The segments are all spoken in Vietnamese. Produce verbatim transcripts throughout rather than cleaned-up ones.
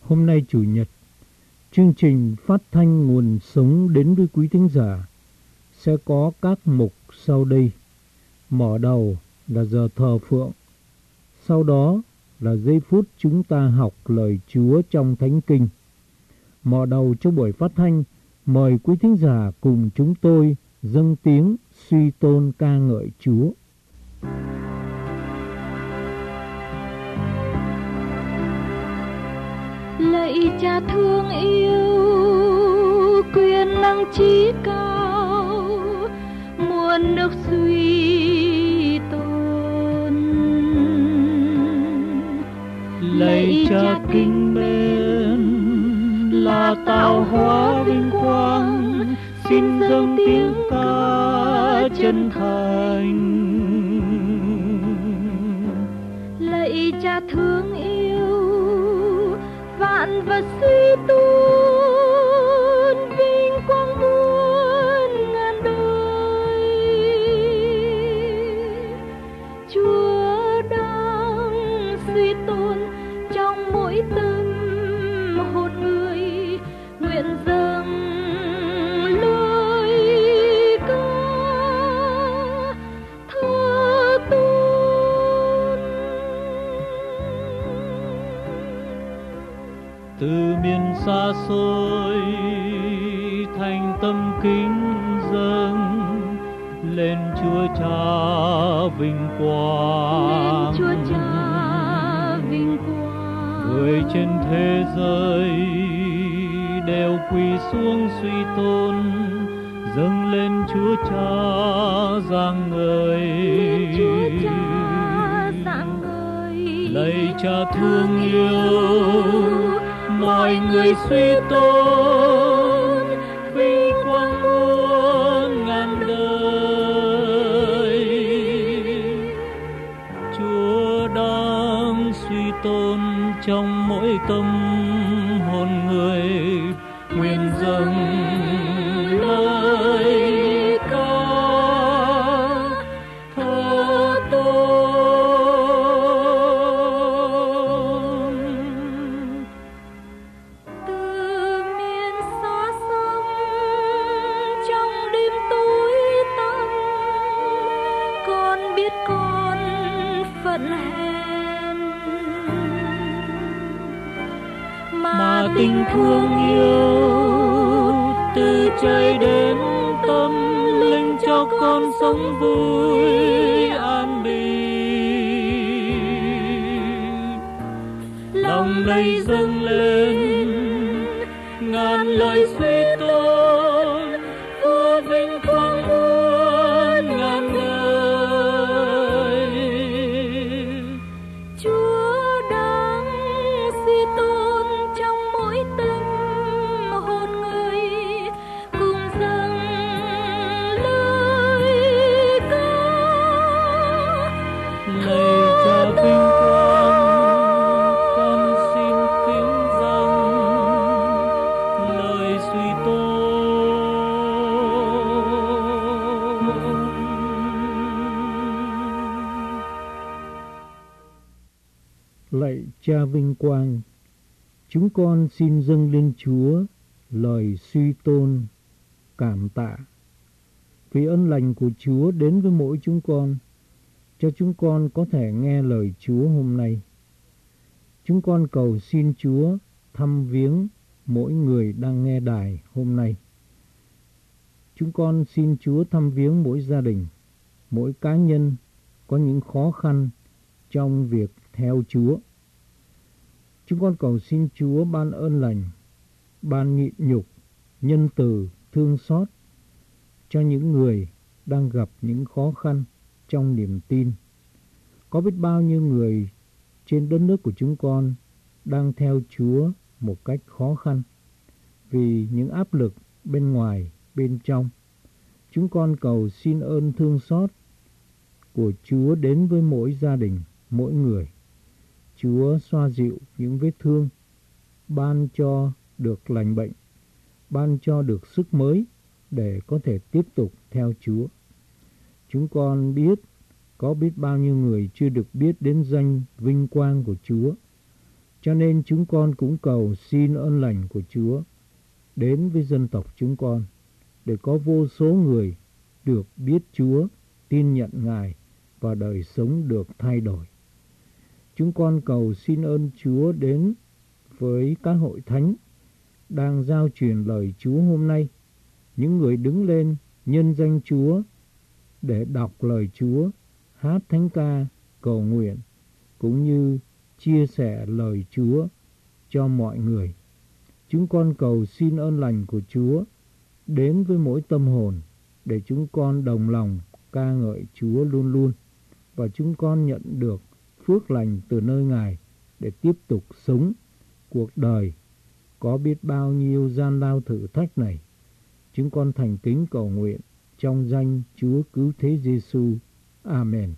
Hôm nay Chủ nhật, chương trình phát thanh nguồn sống đến với quý thính giả sẽ có các mục sau đây. Mở đầu là giờ thờ phượng, sau đó là giây phút chúng ta học lời Chúa trong Thánh Kinh. Mở đầu cho buổi phát thanh, mời quý thính giả cùng chúng tôi dâng tiếng suy tôn ca ngợi Chúa. Lạy Cha thương yêu, quyền năng trí cao, muôn nước suy tôn. Lạy Cha kính mến, là tạo hóa vinh quang, xin dâng tiếng ca chân thành. Lạy Cha thương yêu, vạn vật suy tôn, vinh quang muôn ngàn đời. Chúa đang suy tôn trong mỗi tâm hồn người, nguyện dâng lời ca thờ tôn. Từ miền xa xôi thành tâm kính dâng lên Chúa Cha vinh quang. Lên Chúa Cha vinh quang. Người trên thế giới đều quỳ xuống suy tôn, dâng lên Chúa Cha rạng ngời. Chúa Cha rạng ngời. Lạy Cha thương yêu, mọi người suy tôn, vinh quang muôn ngàn đời. Chúa đang suy tôn trong mỗi tâm hồn người, nguyện dâng lời ca thờ tôn. Từ miền xa xăm trong đêm tối tăm, con biết con phận hèn, mà tình thương yêu từ trời đến tâm linh cho con sống vui an bình. Lòng đầy dâng lên ngàn lời suy tôn, vua vinh quang muôn ngàn đời. Chúa đang suy tôn trong mỗi tâm hồn người, cùng dâng lời ca Lạy Cha vinh quang, con xin kính dâng lời suy tôn. Lạy Cha vinh quang, chúng con xin dâng lên Chúa lời suy tôn, cảm tạ vì ơn lành của Chúa đến với mỗi chúng con, cho chúng con có thể nghe lời Chúa hôm nay. Chúng con cầu xin Chúa thăm viếng mỗi người đang nghe đài hôm nay. Chúng con xin Chúa thăm viếng mỗi gia đình, mỗi cá nhân có những khó khăn trong việc theo Chúa. Chúng con cầu xin Chúa ban ơn lành, ban nhịn nhục, nhân từ, thương xót cho những người đang gặp những khó khăn trong niềm tin. Có biết bao nhiêu người trên đất nước của chúng con đang theo Chúa một cách khó khăn vì những áp lực bên ngoài, bên trong. Chúng con cầu xin ơn thương xót của Chúa đến với mỗi gia đình, mỗi người. Chúa xoa dịu những vết thương, ban cho được lành bệnh, ban cho được sức mới để có thể tiếp tục theo Chúa. Chúng con biết có biết bao nhiêu người chưa được biết đến danh vinh quang của Chúa. Cho nên chúng con cũng cầu xin ơn lành của Chúa đến với dân tộc chúng con, để có vô số người được biết Chúa, tin nhận Ngài và đời sống được thay đổi. Chúng con cầu xin ơn Chúa đến với các hội thánh đang giao truyền lời Chúa hôm nay, những người đứng lên nhân danh Chúa để đọc lời Chúa, hát thánh ca, cầu nguyện, cũng như chia sẻ lời Chúa cho mọi người. Chúng con cầu xin ơn lành của Chúa đến với mỗi tâm hồn, để chúng con đồng lòng ca ngợi Chúa luôn luôn, và chúng con nhận được phước lành từ nơi Ngài để tiếp tục sống cuộc đời có biết bao nhiêu gian lao thử thách này. Chúng con thành kính cầu nguyện trong danh Chúa Cứu Thế Giêsu. Amen.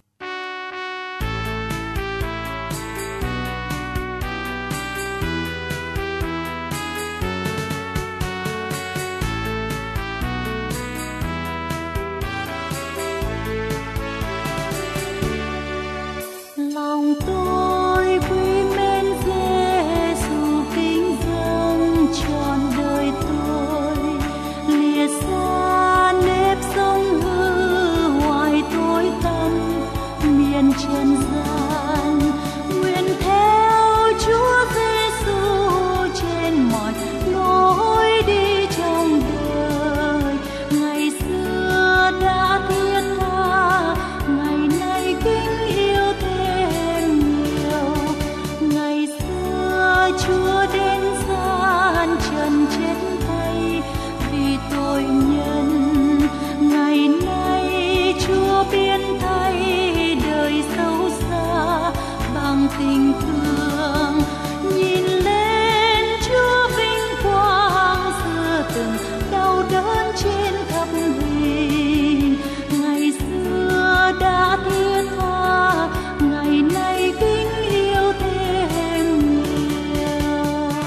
Lòng tôi quý mến Giêsu, kính dâng trọn đời tôi, lìa xa nếp sống hư hoài tối tăm miền trần gian, nguyện theo Chúa Giêsu trên mọi lối đi trong đời. Ngày xưa đã thiết tha, ngày nay kính yêu thêm nhiều. Ngày xưa Chúa đến gian trần chết thay vì tội nhân, ngày nay Chúa biến thay đời xấu xa bằng tình thương. Nhìn lên Chúa vinh quang xưa từng đau đớn trên thập hình. Ngày xưa đã thiết tha, ngày nay kính yêu thêm nhiều.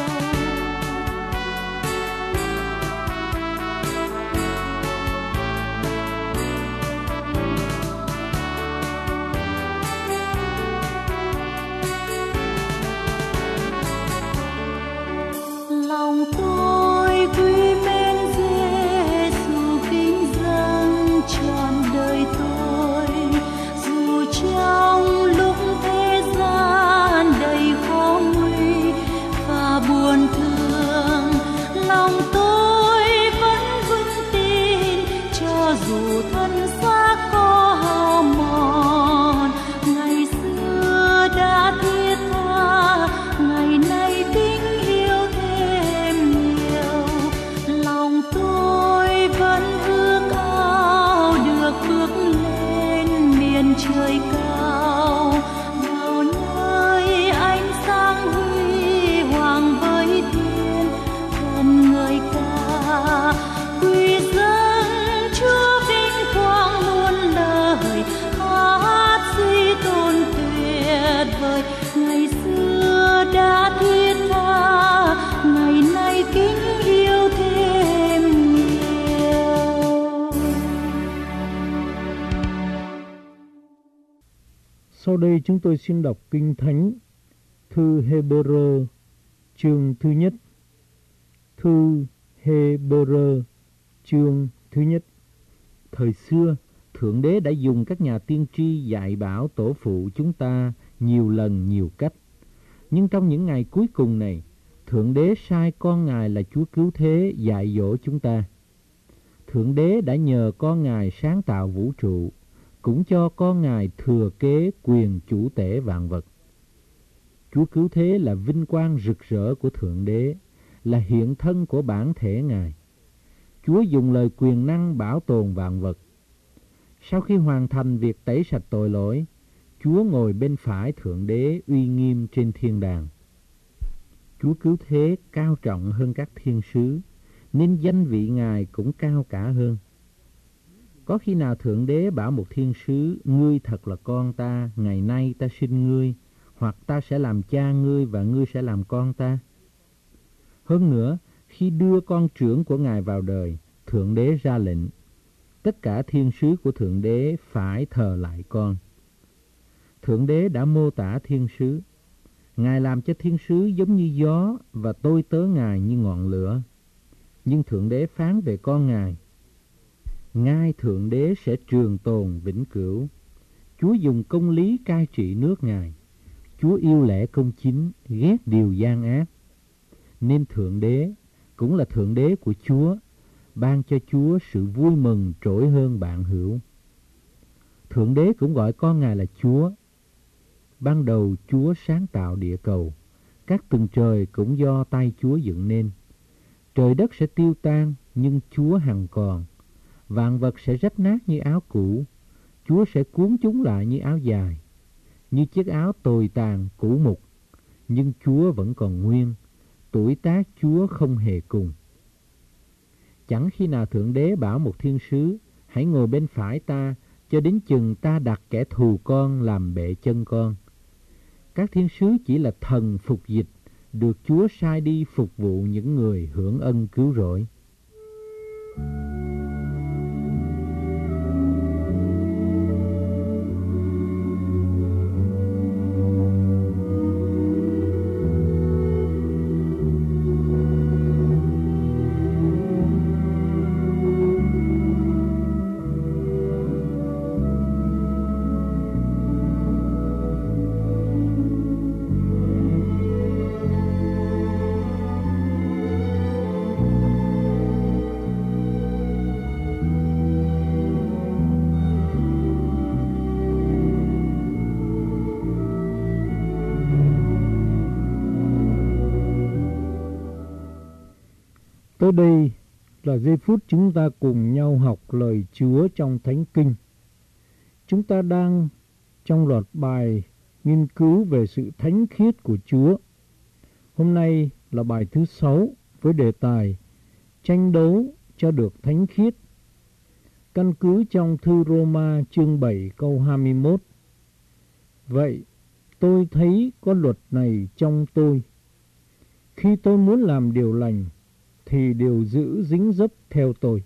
Lòng tôi quý mến Giêsu, kính dâng trọn đời tôi, dù trong lúc thế gian đầy khó nguy và buồn thương, lòng tôi vẫn vững tin cho dù thân xác có hao mòn. Ngày xưa đã thiết tha, ngày nay kính yêu thêm nhiều. Lòng tôi vẫn ước ao được bước lên miền trời cao, vào nơi ánh sáng huy hoàng với thiên thần ngợi ca. Quy dâng Chúa vinh quang muôn lời, hát suy tôn tuyệt vời. Ngày xưa đã thiết tha, ngày nay kính yêu thêm nhiều. Sau đây chúng tôi xin đọc Kinh Thánh, thư Hê-bơ-rơ chương thứ nhất. Thư Hê-bơ-rơ chương thứ nhất. Thời xưa, Thượng Đế đã dùng các nhà tiên tri dạy bảo tổ phụ chúng ta nhiều lần nhiều cách. Nhưng trong những ngày cuối cùng này, Thượng Đế sai con Ngài là Chúa Cứu Thế dạy dỗ chúng ta. Thượng Đế đã nhờ con Ngài sáng tạo vũ trụ, cũng cho con Ngài thừa kế quyền chủ tể vạn vật. Chúa Cứu Thế là vinh quang rực rỡ của Thượng Đế, là hiện thân của bản thể Ngài. Chúa dùng lời quyền năng bảo tồn vạn vật. Sau khi hoàn thành việc tẩy sạch tội lỗi, Chúa ngồi bên phải Thượng Đế uy nghiêm trên thiên đàng. Chúa Cứu Thế cao trọng hơn các thiên sứ, nên danh vị Ngài cũng cao cả hơn. Có khi nào Thượng Đế bảo một thiên sứ, ngươi thật là con ta, ngày nay ta sinh ngươi, hoặc ta sẽ làm cha ngươi và ngươi sẽ làm con ta? Hơn nữa, khi đưa con trưởng của Ngài vào đời, Thượng Đế ra lệnh, tất cả thiên sứ của Thượng Đế phải thờ lại con. Thượng Đế đã mô tả thiên sứ. Ngài làm cho thiên sứ giống như gió và tôi tớ Ngài như ngọn lửa. Nhưng Thượng Đế phán về con Ngài: ngai Thượng Đế sẽ trường tồn vĩnh cửu. Chúa dùng công lý cai trị nước Ngài. Chúa yêu lẽ công chính, ghét điều gian ác. Nên Thượng Đế cũng là Thượng Đế của Chúa, ban cho Chúa sự vui mừng trỗi hơn bạn hữu. Thượng Đế cũng gọi con Ngài là Chúa. Ban đầu Chúa sáng tạo địa cầu, các tầng trời cũng do tay Chúa dựng nên. Trời đất sẽ tiêu tan, nhưng Chúa hằng còn. Vạn vật sẽ rách nát như áo cũ, Chúa sẽ cuốn chúng lại như áo dài. Như chiếc áo tồi tàn cũ mục, nhưng Chúa vẫn còn nguyên, tuổi tác Chúa không hề cùng. Chẳng khi nào Thượng Đế bảo một thiên sứ: hãy ngồi bên phải ta, cho đến chừng ta đặt kẻ thù con làm bệ chân con. Các thiên sứ chỉ là thần phục dịch, được Chúa sai đi phục vụ những người hưởng ân cứu rỗi. Tới đây là giây phút chúng ta cùng nhau học lời Chúa trong Thánh Kinh. Chúng ta đang trong loạt bài nghiên cứu về sự thánh khiết của Chúa. Hôm nay là bài thứ sáu với đề tài tranh đấu cho được thánh khiết. Căn cứ trong thư Roma chương bảy câu hai mươi mốt. Vậy tôi thấy có luật này trong tôi. Khi tôi muốn làm điều lành, thì điều dữ dính dấp theo tôi.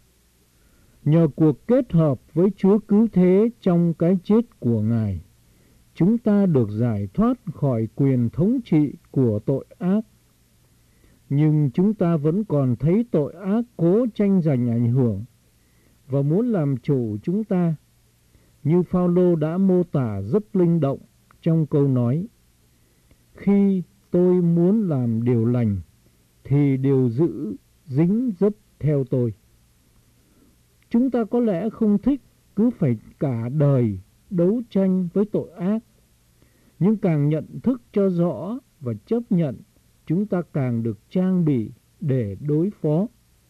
Nhờ cuộc kết hợp với Chúa cứu thế trong cái chết của Ngài, chúng ta được giải thoát khỏi quyền thống trị của tội ác. Nhưng chúng ta vẫn còn thấy tội ác cố tranh giành ảnh hưởng và muốn làm chủ chúng ta, như Phao-lô đã mô tả rất linh động trong câu nói: khi tôi muốn làm điều lành, thì điều dữ dính dấp theo tôi. Chúng ta có lẽ không thích cứ phải cả đời đấu tranh với tội ác, nhưng càng nhận thức cho rõ và chấp nhận, chúng ta càng được trang bị để đối phó.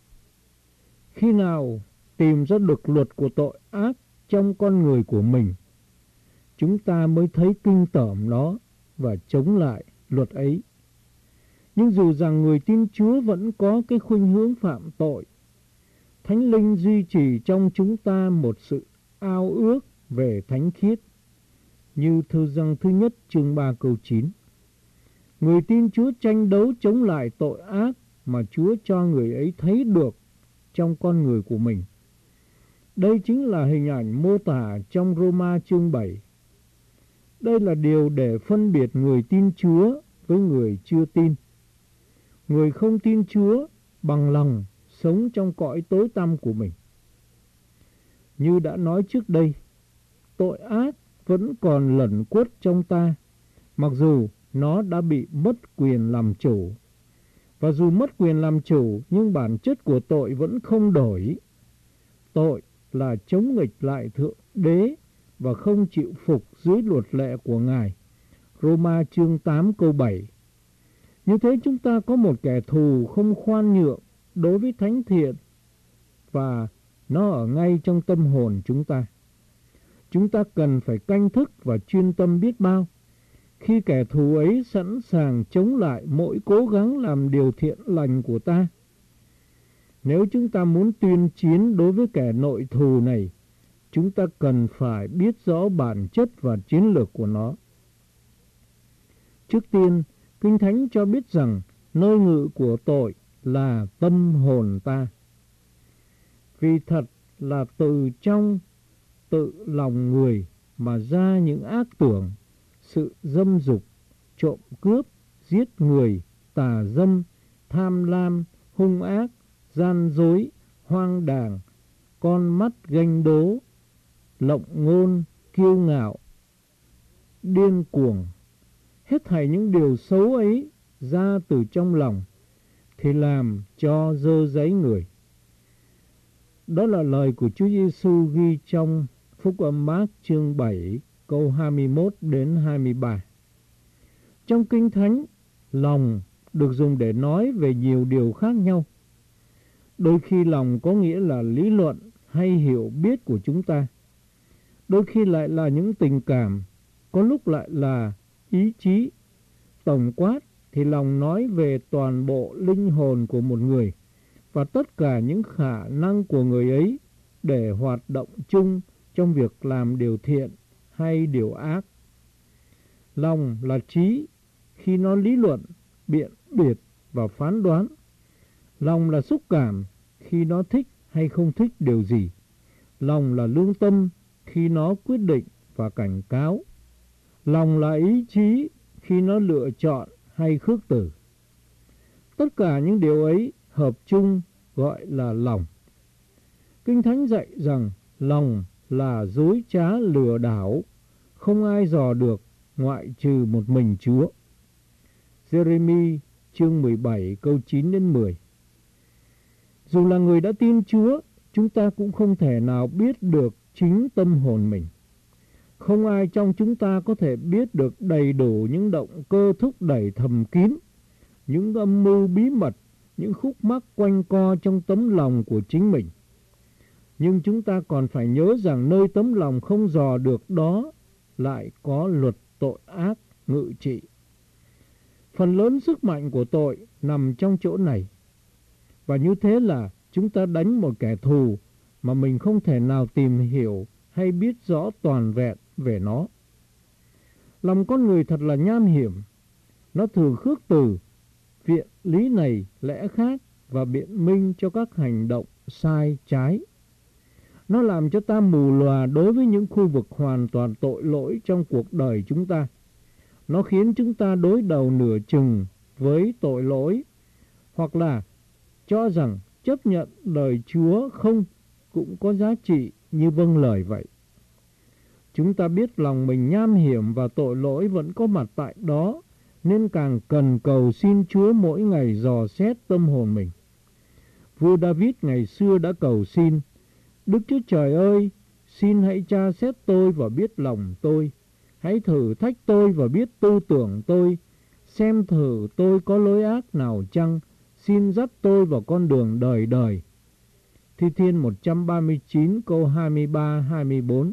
Khi nào tìm ra được luật của tội ác trong con người của mình, chúng ta mới thấy kinh tởm nó và chống lại luật ấy. Nhưng dù rằng người tin Chúa vẫn có cái khuynh hướng phạm tội, Thánh Linh duy trì trong chúng ta một sự ao ước về thánh khiết, như thư Giăng thứ nhất chương ba câu chín. Người tin Chúa tranh đấu chống lại tội ác mà Chúa cho người ấy thấy được trong con người của mình. Đây chính là hình ảnh mô tả trong Roma chương bảy. Đây là điều để phân biệt người tin Chúa với người chưa tin. Người không tin Chúa bằng lòng sống trong cõi tối tăm của mình. Như đã nói trước đây, tội ác vẫn còn lẩn quất trong ta, mặc dù nó đã bị mất quyền làm chủ. Và dù mất quyền làm chủ, nhưng bản chất của tội vẫn không đổi. Tội là chống nghịch lại Thượng Đế và không chịu phục dưới luật lệ của Ngài. Roma chương tám câu bảy. Như thế chúng ta có một kẻ thù không khoan nhượng đối với thánh thiện, và nó ở ngay trong tâm hồn chúng ta. Chúng ta cần phải canh thức và chuyên tâm biết bao khi kẻ thù ấy sẵn sàng chống lại mỗi cố gắng làm điều thiện lành của ta. Nếu chúng ta muốn tuyên chiến đối với kẻ nội thù này, chúng ta cần phải biết rõ bản chất và chiến lược của nó. Trước tiên, Kinh Thánh cho biết rằng nơi ngự của tội là tâm hồn ta. Vì thật là từ trong tự lòng người mà ra những ác tưởng, sự dâm dục, trộm cướp, giết người, tà dâm, tham lam, hung ác, gian dối, hoang đàng, con mắt ganh đố, lộng ngôn, kiêu ngạo, điên cuồng. Hết thảy những điều xấu ấy ra từ trong lòng thì làm cho dơ dáy người. Đó là lời của Chúa Giêsu ghi trong Phúc âm Mác chương bảy câu hai mươi mốt đến hai mươi ba. Trong Kinh Thánh, lòng được dùng để nói về nhiều điều khác nhau. Đôi khi lòng có nghĩa là lý luận hay hiểu biết của chúng ta. Đôi khi lại là những tình cảm, có lúc lại là ý chí. Tổng quát thì lòng nói về toàn bộ linh hồn của một người và tất cả những khả năng của người ấy để hoạt động chung trong việc làm điều thiện hay điều ác. Lòng là trí khi nó lý luận, biện biệt và phán đoán. Lòng là xúc cảm khi nó thích hay không thích điều gì. Lòng là lương tâm khi nó quyết định và cảnh cáo. Lòng là ý chí khi nó lựa chọn hay khước từ. Tất cả những điều ấy hợp chung gọi là lòng. Kinh Thánh dạy rằng lòng là dối trá lừa đảo, không ai dò được ngoại trừ một mình Chúa. Giê-rê-mi chương mười bảy câu chín đến mười. Dù là người đã tin Chúa, chúng ta cũng không thể nào biết được chính tâm hồn mình. Không ai trong chúng ta có thể biết được đầy đủ những động cơ thúc đẩy thầm kín, những âm mưu bí mật, những khúc mắc quanh co trong tấm lòng của chính mình. Nhưng chúng ta còn phải nhớ rằng nơi tấm lòng không dò được đó lại có luật tội ác ngự trị. Phần lớn sức mạnh của tội nằm trong chỗ này. Và như thế là chúng ta đánh một kẻ thù mà mình không thể nào tìm hiểu hay biết rõ toàn vẹn về nó. Lòng con người thật là nham hiểm. Nó thường khước từ, viện lý này lẽ khác và biện minh cho các hành động sai trái. Nó làm cho ta mù lòa đối với những khu vực hoàn toàn tội lỗi trong cuộc đời chúng ta. Nó khiến chúng ta đối đầu nửa chừng với tội lỗi, hoặc là cho rằng chấp nhận lời Chúa không cũng có giá trị như vâng lời vậy. Chúng ta biết lòng mình nham hiểm và tội lỗi vẫn có mặt tại đó, nên càng cần cầu xin Chúa mỗi ngày dò xét tâm hồn mình. Vua David ngày xưa đã cầu xin: Đức Chúa Trời ơi, xin hãy tra xét tôi và biết lòng tôi. Hãy thử thách tôi và biết tư tưởng tôi. Xem thử tôi có lối ác nào chăng. Xin dắt tôi vào con đường đời đời. Thi Thiên một trăm ba mươi chín câu hai mươi ba hai mươi bốn.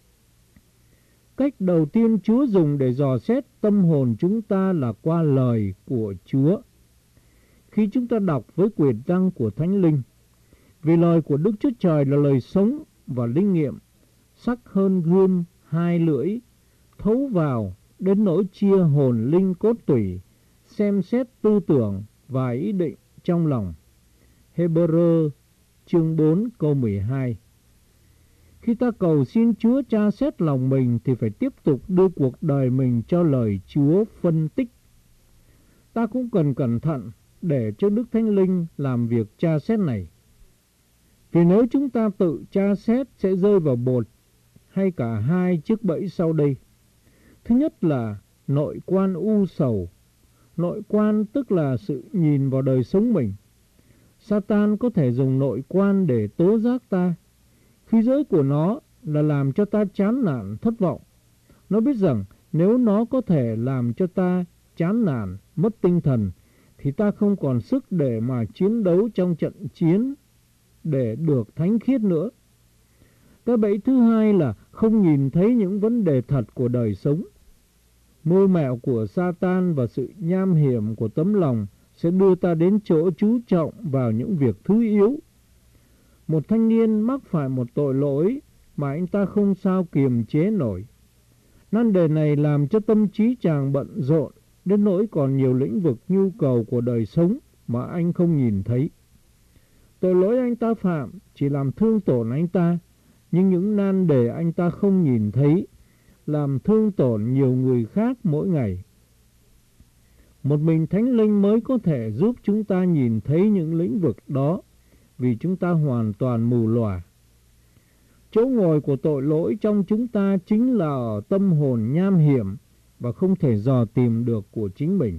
Cách đầu tiên Chúa dùng để dò xét tâm hồn chúng ta là qua lời của Chúa. Khi chúng ta đọc với quyền năng của Thánh Linh, vì lời của Đức Chúa Trời là lời sống và linh nghiệm, sắc hơn gươm hai lưỡi, thấu vào đến nỗi chia hồn linh cốt tủy, xem xét tư tưởng và ý định trong lòng. Hê-bơ-rơ chương bốn câu mười hai. Khi ta cầu xin Chúa tra xét lòng mình thì phải tiếp tục đưa cuộc đời mình cho lời Chúa phân tích. Ta cũng cần cẩn thận để cho Đức Thánh Linh làm việc tra xét này. Vì nếu chúng ta tự tra xét sẽ rơi vào một hay cả hai chiếc bẫy sau đây. Thứ nhất là nội quan u sầu. Nội quan tức là sự nhìn vào đời sống mình. Satan có thể dùng nội quan để tố giác ta. Khí giới của nó là làm cho ta chán nản, thất vọng. Nó biết rằng nếu nó có thể làm cho ta chán nản, mất tinh thần, thì ta không còn sức để mà chiến đấu trong trận chiến để được thánh khiết nữa. Cái bẫy thứ hai là không nhìn thấy những vấn đề thật của đời sống. Mưu mẹo của Satan và sự nham hiểm của tấm lòng sẽ đưa ta đến chỗ chú trọng vào những việc thứ yếu. Một thanh niên mắc phải một tội lỗi mà anh ta không sao kiềm chế nổi. Nan đề này làm cho tâm trí chàng bận rộn đến nỗi còn nhiều lĩnh vực nhu cầu của đời sống mà anh không nhìn thấy. Tội lỗi anh ta phạm chỉ làm thương tổn anh ta, nhưng những nan đề anh ta không nhìn thấy làm thương tổn nhiều người khác mỗi ngày. Một mình Thánh Linh mới có thể giúp chúng ta nhìn thấy những lĩnh vực đó, vì chúng ta hoàn toàn mù lòa. Chỗ ngồi của tội lỗi trong chúng ta chính là ở tâm hồn nham hiểm và không thể dò tìm được của chính mình.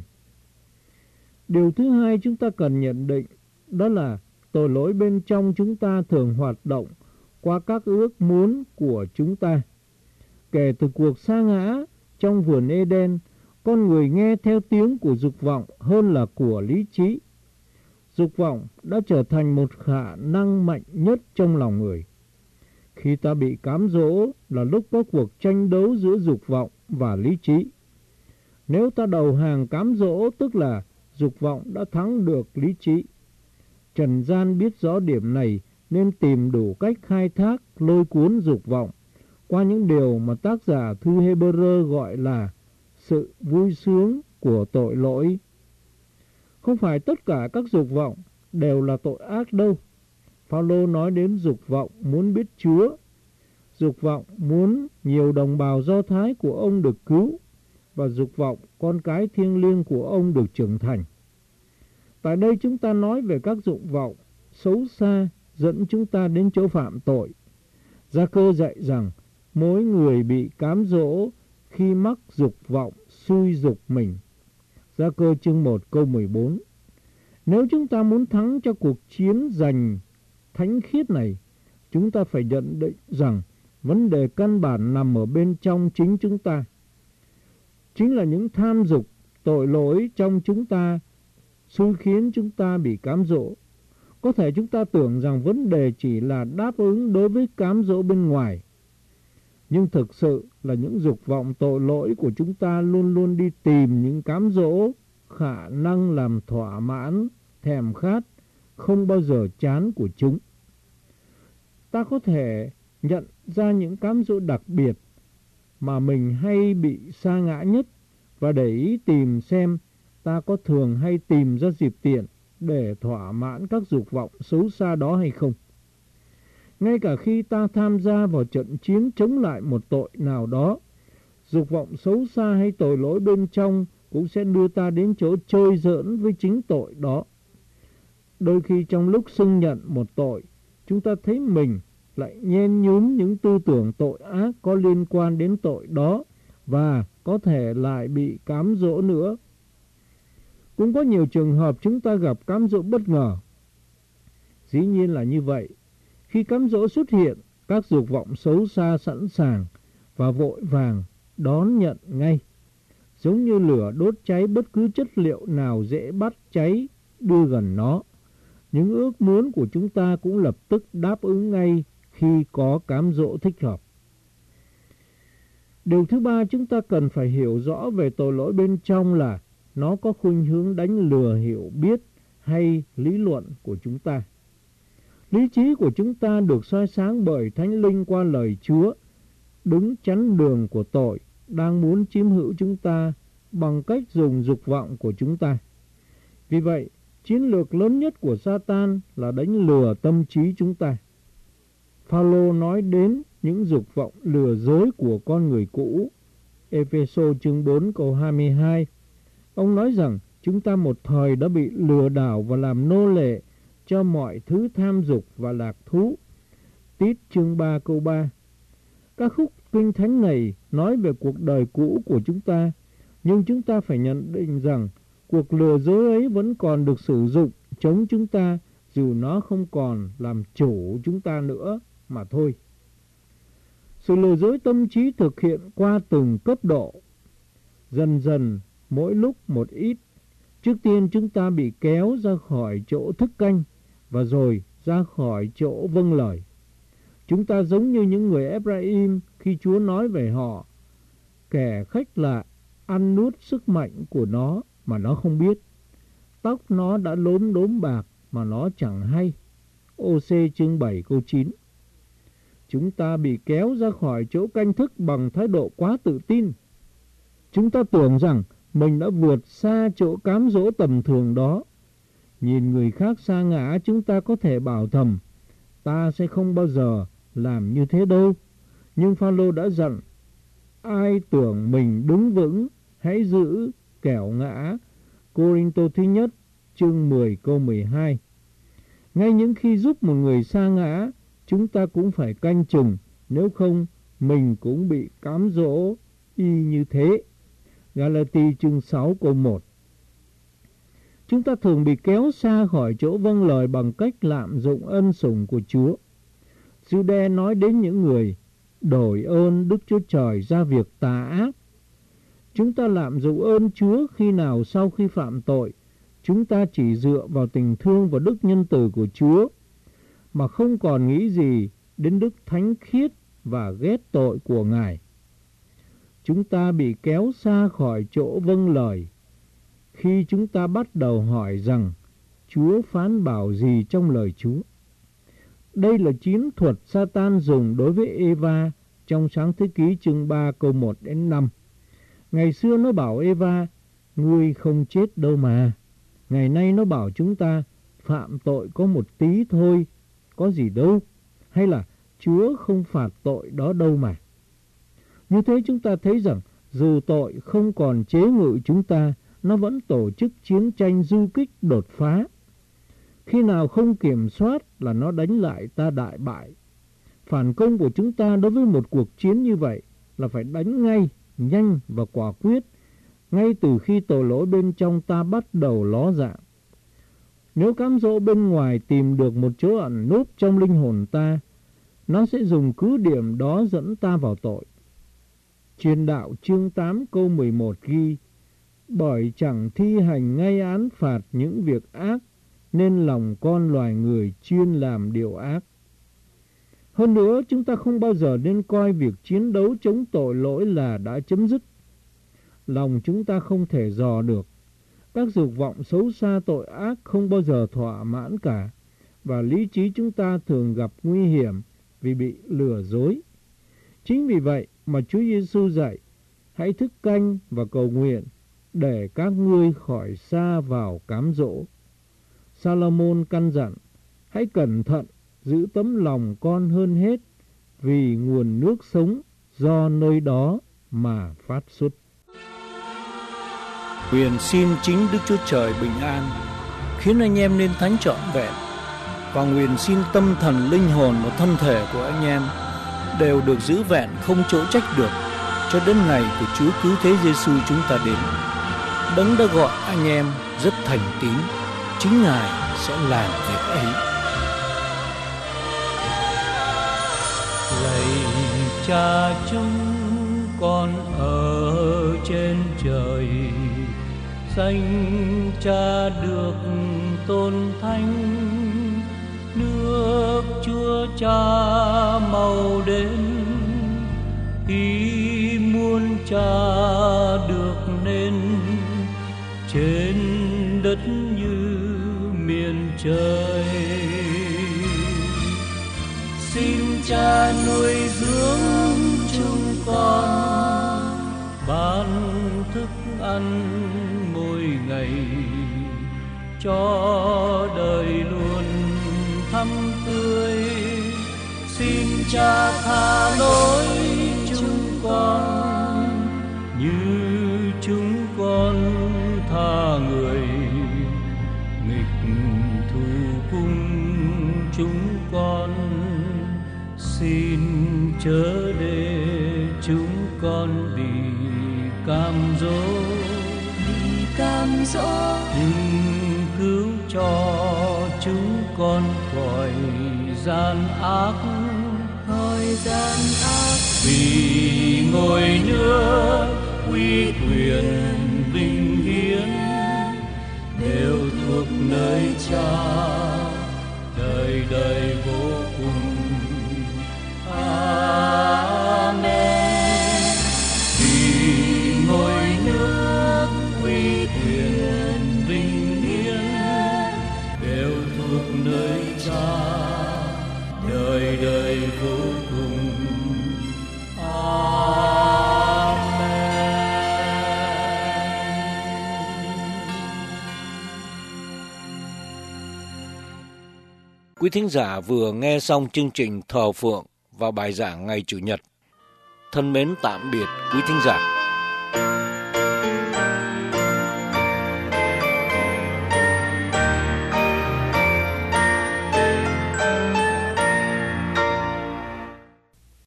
Điều thứ hai chúng ta cần nhận định đó là tội lỗi bên trong chúng ta thường hoạt động qua các ước muốn của chúng ta. Kể từ cuộc sa ngã trong vườn Eden, con người nghe theo tiếng của dục vọng hơn là của lý trí. Dục vọng đã trở thành một khả năng mạnh nhất trong lòng người. Khi ta bị cám dỗ là lúc có cuộc tranh đấu giữa dục vọng và lý trí. Nếu ta đầu hàng cám dỗ, tức là dục vọng đã thắng được lý trí. Trần gian biết rõ điểm này nên tìm đủ cách khai thác lôi cuốn dục vọng qua những điều mà tác giả thư Hebrew gọi là sự vui sướng của tội lỗi. Không phải tất cả các dục vọng đều là tội ác đâu. Phaolô nói đến dục vọng muốn biết Chúa, dục vọng muốn nhiều đồng bào Do Thái của ông được cứu, và dục vọng con cái thiêng liêng của ông được trưởng thành. Tại đây chúng ta nói về các dục vọng xấu xa dẫn chúng ta đến chỗ phạm tội. Gia-cơ dạy rằng mỗi người bị cám dỗ khi mắc dục vọng xui dục mình. Gia-cơ chương một câu mười bốn. Nếu chúng ta muốn thắng cho cuộc chiến giành thánh khiết này, chúng ta phải nhận định rằng vấn đề căn bản nằm ở bên trong chính chúng ta. Chính là những tham dục, tội lỗi trong chúng ta xui khiến chúng ta bị cám dỗ. Có thể chúng ta tưởng rằng vấn đề chỉ là đáp ứng đối với cám dỗ bên ngoài. Nhưng thực sự là những dục vọng tội lỗi của chúng ta luôn luôn đi tìm những cám dỗ, khả năng làm thỏa mãn, thèm khát, không bao giờ chán của chúng. Ta có thể nhận ra những cám dỗ đặc biệt mà mình hay bị sa ngã nhất và để ý tìm xem ta có thường hay tìm ra dịp tiện để thỏa mãn các dục vọng xấu xa đó hay không. Ngay cả khi ta tham gia vào trận chiến chống lại một tội nào đó, dục vọng xấu xa hay tội lỗi bên trong cũng sẽ đưa ta đến chỗ chơi giỡn với chính tội đó. Đôi khi trong lúc xưng nhận một tội, chúng ta thấy mình lại nhen nhúm những tư tưởng tội ác có liên quan đến tội đó và có thể lại bị cám dỗ nữa. Cũng có nhiều trường hợp chúng ta gặp cám dỗ bất ngờ. Dĩ nhiên là như vậy. Khi cám dỗ xuất hiện, các dục vọng xấu xa sẵn sàng và vội vàng đón nhận ngay. Giống như lửa đốt cháy bất cứ chất liệu nào dễ bắt cháy đưa gần nó. Những ước muốn của chúng ta cũng lập tức đáp ứng ngay khi có cám dỗ thích hợp. Điều thứ ba chúng ta cần phải hiểu rõ về tội lỗi bên trong là nó có khuynh hướng đánh lừa hiểu biết hay lý luận của chúng ta. Lý trí của chúng ta được soi sáng bởi Thánh Linh qua lời Chúa, đứng chắn đường của tội, đang muốn chiếm hữu chúng ta bằng cách dùng dục vọng của chúng ta. Vì vậy, chiến lược lớn nhất của Sa-tan là đánh lừa tâm trí chúng ta. Phaolô nói đến những dục vọng lừa dối của con người cũ. Ê-phê-sô chương bốn câu hai mươi hai. Ông nói rằng chúng ta một thời đã bị lừa đảo và làm nô lệ cho mọi thứ tham dục và lạc thú. Tít chương ba câu ba. Các khúc kinh thánh này nói về cuộc đời cũ của chúng ta, nhưng chúng ta phải nhận định rằng cuộc lừa dối ấy vẫn còn được sử dụng chống chúng ta dù nó không còn làm chủ chúng ta nữa mà thôi. Sự lừa dối tâm trí thực hiện qua từng cấp độ, dần dần mỗi lúc một ít. Trước tiên chúng ta bị kéo ra khỏi chỗ thức canh và rồi ra khỏi chỗ vâng lời. Chúng ta giống như những người Ephraim khi Chúa nói về họ, kẻ khách lạ ăn nuốt sức mạnh của nó mà nó không biết. Tóc nó đã lốm đốm bạc mà nó chẳng hay. Ô-xê chương bảy câu chín. Chúng ta bị kéo ra khỏi chỗ canh thức bằng thái độ quá tự tin. Chúng ta tưởng rằng mình đã vượt xa chỗ cám dỗ tầm thường đó. Nhìn người khác sa ngã, chúng ta có thể bảo thầm, ta sẽ không bao giờ làm như thế đâu. Nhưng Phaolô đã dặn, ai tưởng mình đứng vững, hãy giữ kẻo ngã. Cô-rinh-tô thứ nhất, chương mười câu mười hai. Ngay những khi giúp một người sa ngã, chúng ta cũng phải canh chừng, nếu không mình cũng bị cám dỗ y như thế. Ga-la-ti chương sáu câu một. Chúng ta thường bị kéo xa khỏi chỗ vâng lời bằng cách lạm dụng ân sủng của Chúa. Giu-đe nói đến những người đổi ơn Đức Chúa Trời ra việc tà ác. Chúng ta lạm dụng ơn Chúa khi nào sau khi phạm tội, chúng ta chỉ dựa vào tình thương và đức nhân từ của Chúa, mà không còn nghĩ gì đến đức thánh khiết và ghét tội của Ngài. Chúng ta bị kéo xa khỏi chỗ vâng lời khi chúng ta bắt đầu hỏi rằng Chúa phán bảo gì trong lời Chúa. Đây là chiến thuật Sa-tan dùng đối với Eva trong Sáng Thế Ký chương ba câu một đến năm. Ngày xưa nó bảo Eva, ngươi không chết đâu mà. Ngày nay nó bảo chúng ta, phạm tội có một tí thôi, có gì đâu. Hay là Chúa không phạt tội đó đâu mà. Như thế chúng ta thấy rằng dù tội không còn chế ngự chúng ta, nó vẫn tổ chức chiến tranh du kích đột phá. Khi nào không kiểm soát là nó đánh lại ta đại bại. Phản công của chúng ta đối với một cuộc chiến như vậy là phải đánh ngay, nhanh và quả quyết, ngay từ khi tội lỗi bên trong ta bắt đầu ló dạng. Nếu cám dỗ bên ngoài tìm được một chỗ ẩn núp trong linh hồn ta, nó sẽ dùng cứ điểm đó dẫn ta vào tội. Truyền đạo chương tám câu mười một ghi, bởi chẳng thi hành ngay án phạt những việc ác, nên lòng con loài người chuyên làm điều ác. Hơn nữa, chúng ta không bao giờ nên coi việc chiến đấu chống tội lỗi là đã chấm dứt. Lòng chúng ta không thể dò được. Các dục vọng xấu xa tội ác không bao giờ thỏa mãn cả, và lý trí chúng ta thường gặp nguy hiểm vì bị lừa dối. Chính vì vậy mà Chúa Giêsu dạy, hãy thức canh và cầu nguyện để các ngươi khỏi sa vào cám dỗ. Sa-lô-môn căn dặn, hãy cẩn thận giữ tấm lòng con hơn hết, vì nguồn nước sống do nơi đó mà phát xuất. Nguyện xin chính Đức Chúa Trời bình an, khiến anh em nên thánh trọn vẹn, và nguyện xin tâm thần, linh hồn và thân thể của anh em đều được giữ vẹn không chỗ trách được, cho đến ngày của Chúa Cứu Thế Giêsu chúng ta đến. Đấng đã gọi anh em rất thành tín, chính Ngài sẽ làm việc ấy. Lạy Cha chúng con ở trên trời, danh Cha được tôn thánh, nước Chúa Cha mau đến, ý muốn Cha được nên trên đất như miền trời. Xin Cha nuôi dưỡng chúng con, ban thức ăn mỗi ngày, cho đời luôn thắm tươi. Xin Cha tha lỗi chúng con như chúng con tha người nghịch thù cùng chúng con. Xin chớ để chúng con bị cám dỗ, bị cám dỗ, nhưng cứu cho chúng con khỏi gian ác, khỏi gian ác. Vì ngôi nước uy quyền vinh hiển đều thuộc nơi Cha, đời đời vô cùng. Amen. Vì ngôi nước uy quyền vinh hiển đều thuộc nơi Cha, đời đời vô cùng. Quý thính giả vừa nghe xong chương trình Thờ Phượng và bài giảng ngày Chủ nhật. Thân mến tạm biệt quý thính giả.